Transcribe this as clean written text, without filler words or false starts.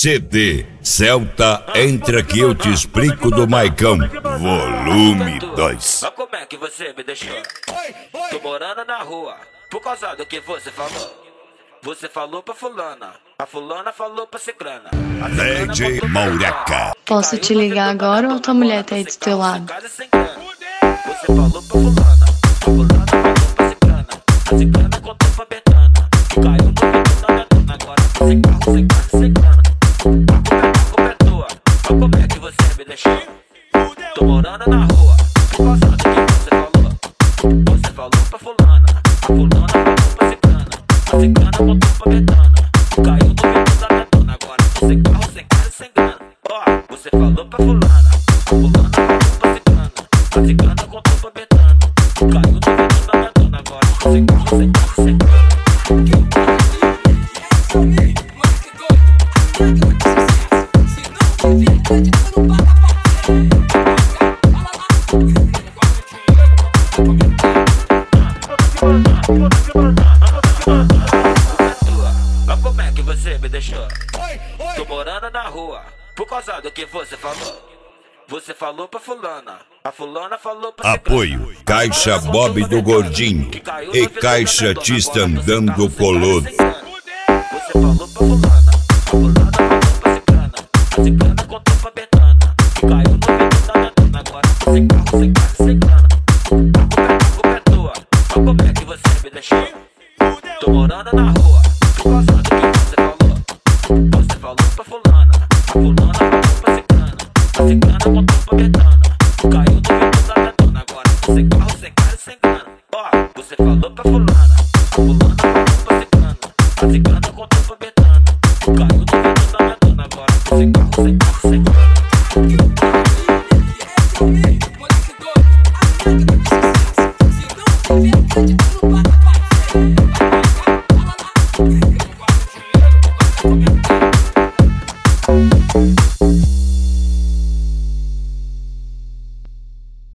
CD Celta Entra Que Eu Te Explico do Maicão, volume 2. Mas como é que você me deixou? Tô morando na rua, por causa do que você falou. Você falou pra fulana, a fulana falou pra ciclana. DJ Maureca. Posso te ligar agora ou tua mulher tá aí do teu lado? Você falou pra fulana, a fulana falou pra ciclana. A ciclana contou pra Betana, que caiu no vidro da Betana. Agora sem carro, sem casa, sem grana. A culpa é tua, mas como é que você me deixou? Tô morando na rua, por causa do que você falou. Você falou pra fulana, a fulana falou pra ciclana. A ciclana contou pra Betana, caiu no vidro da Betana. Agora sem carro, sem casa, sem grana. Ó, você falou pra fulana, a fulana falou pra ciclana. A ciclana contou pra Betana, caiu no vidro da Betana. Agora sem carro, sem casa, sem grana. Mas como é que você me deixou? Tô morando na rua, por causa do que você falou. Você falou pra fulana, a fulana falou pra Apoio Caixa Bob do Gordinho e Caixa Tista Andando Colodo. Você falou pra fulana, a fulana falou pra ciclana. A ciclana contou pra Betana, que caiu no vidro da Betana. Agora sem carro, sem casa, sem grana. A culpa é tua, mas como é que você me deixou? Tô morando na rua, por causa do que você falou. Você falou pra fulana, a fulana falou pra ciclana. A ciclana contou pra Betana, caiu no vidro da Betana. Agora sem carro, sem casa, sem grana. Ó, você falou pra fulana, a fulana falou pra ciclana. A ciclana contou pra Betana, caiu no vidro da Betana. Agora sem carro, sem casa, sem grana. Thank you.